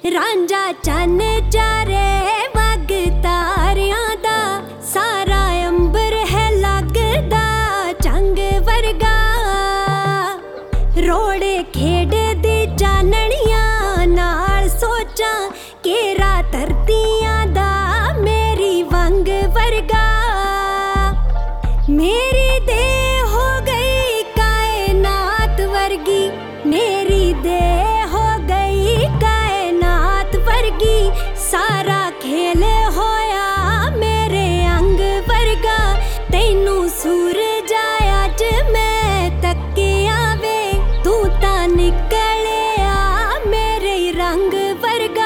ਰਾਂਝਾ ਚੰਨ ਚਾਰੇ ਵਗ ਤਾਰਿਆਂ ਦਾ, ਸਾਰਾ ਅੰਬਰ ਹੈ ਲੱਗਦਾ ਚੰਗ ਵਰਗਾ। ਰੋੜੇ ਖੇਡਦੀ ਚਾਨਣੀਆਂ ਨਾਲ ਸੋਚਾਂ, ਕੇਰਾ ਧਰਤੀਆਂ ਦਾ ਮੇਰੀ ਵੰਗ ਵਰਗਾ। ਮੇਰੀ ਦੇਹ ਹੋ ਗਈ ਕਾਇਨਾਤ ਵਰਗੀ, ਮੇਰੀ ਦੇਹ ਹੋ ਗਈ ਕਾਇਨਾਤ ਵਰਗੀ। ਸਾਰਾ ਖੇਲ ਹੋਇਆ ਮੇਰੇ ਅੰਗ ਵਰਗਾ। ਤੈਨੂੰ ਸੂਰਜ ਅੱਜ ਮੈਂ ਤੱਕਿਆ ਵੇ, ਤੂੰ ਤਾਂ ਨਿਕਲਿਆ ਮੇਰੇ ਰੰਗ ਵਰਗਾ।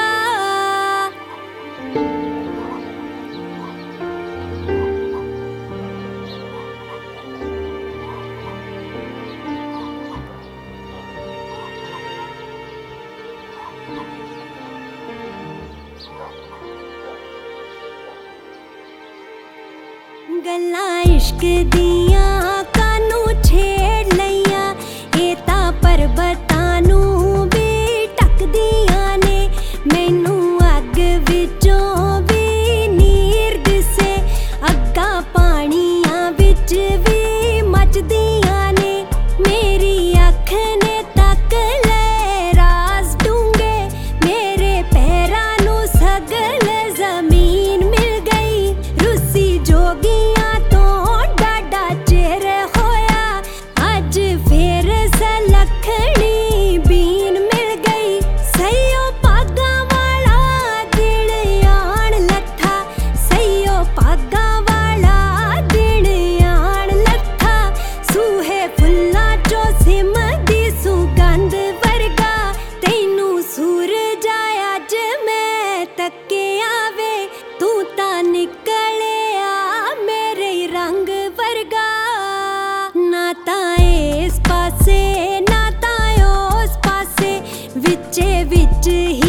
ਗੱਲਾਂ ਇਸ਼ਕ ਦੀਆਂ ਕਾਨੂੰ ਛੇੜ ਲਈਆਂ, ਇਹ ਤਾਂ ਪਰਬਤਾਂ ਨੂੰ ਵੀ ਢੱਕਦੀਆਂ ਨੇ। ਮੈਨੂੰ ਅੱਗ ਵਿੱਚੋਂ ਵੀ ਨੀਰ ਦਿਸੇ, ਅੱਗਾਂ ਪਾਣੀਆਂ ਵਿੱਚ ਵੀ ਮੱਚਦੀਆਂ ਨੇ। ਮੇਰੀ ਅੱਖ ਨੇ ਤੱਕ ਲਏ ਰਾਜ਼ ਡੂੰਘੇ, ਮੇਰੇ ਪੈਰਾਂ ਨੂੰ ਸਗਲ ਜ਼ਮੀਨ ਮਿਲ ਗਈ। ਰੁੱਸੀ ਜੋਗੀਆਂ ਤੋਂ ਡਾਢਾ ਚਿਰ ਹੋਇਆ, ਅੱਜ ਫੇਰ ਸਲੱਖਣੀ ਬੀਨ ਮਿਲ ਗਈ। ਸਈਓ ਭਾਗਾਂ ਵਾਲਾ ਦਿਨ ਆਣ ਲੱਥਾ, ਸਈਓ ਭਾਗਾਂ ਵਾਲਾ ਦਿਨ ਆਣ ਲੱਥਾ। ਸੂਹੇ ਫੁੱਲਾਂ ਚੋਂ ਸਿਮਦੀ ਸੁਗੰਧ ਵਰਗਾ, ਤੈਨੂੰ ਸੂਰਜ ਅੱਜ ਮੈਂ ਤੱਕਿਆ ਵੇ, ਤੂੰ ਤਾਂ ਨਿਕਲਿਆ ਮੇਰੇ ਰੰਗ ਵਰਗਾ। ਨਾ ਤਾਂ ਇਸ ਪਾਸੇ ਨਾ ਤਾਂ ਉਸ ਪਾਸੇ, ਵਿੱਚੇ ਵਿੱਚ ਹੀ